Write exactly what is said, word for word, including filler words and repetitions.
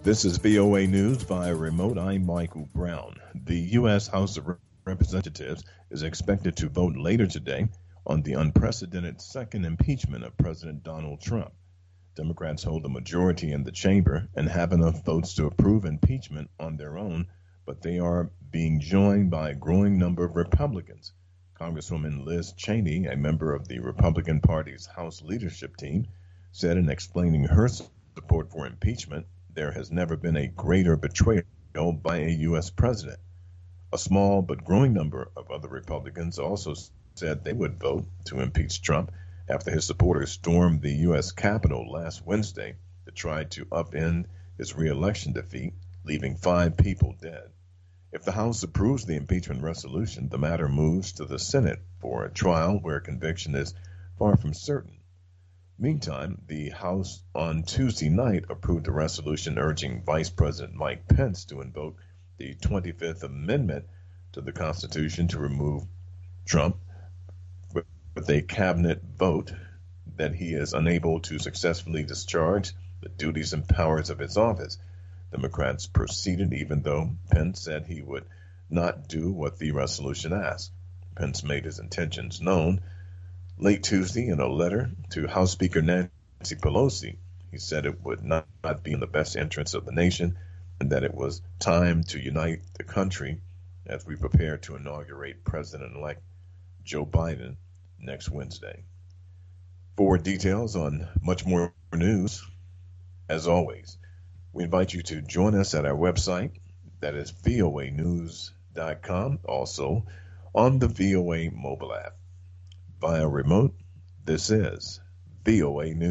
This is V O A News via remote. I'm Michael Brown. The U S. House of Representatives is expected to vote later today on the unprecedented second impeachment of President Donald Trump. Democrats hold a majority in the chamber and have enough votes to approve impeachment on their own, but they are being joined by a growing number of Republicans. Congresswoman Liz Cheney, a member of the Republican Party's House leadership team, said in explaining her support for impeachment, there has never been a greater betrayal by a U S president. A small but growing number of other Republicans also said they would vote to impeach Trump after his supporters stormed the U S Capitol last Wednesday to try to upend his reelection defeat, leaving five people dead. If the House approves the impeachment resolution, the matter moves to the Senate for a trial where conviction is far from certain. Meantime, the House on Tuesday night approved a resolution urging Vice President Mike Pence to invoke the twenty-fifth Amendment to the Constitution to remove Trump with a cabinet vote that he is unable to successfully discharge the duties and powers of his office. Democrats proceeded even though Pence said he would not do what the resolution asked. Pence made his intentions known late Tuesday in a letter to House Speaker Nancy Pelosi. He said it would not, not be in the best interest of the nation and that it was time to unite the country as we prepare to inaugurate President-elect Joe Biden next Wednesday. For details on much more news, as always, we invite you to join us at our website, that is V O A news dot com, also on the V O A mobile app. Via remote, this is V O A News.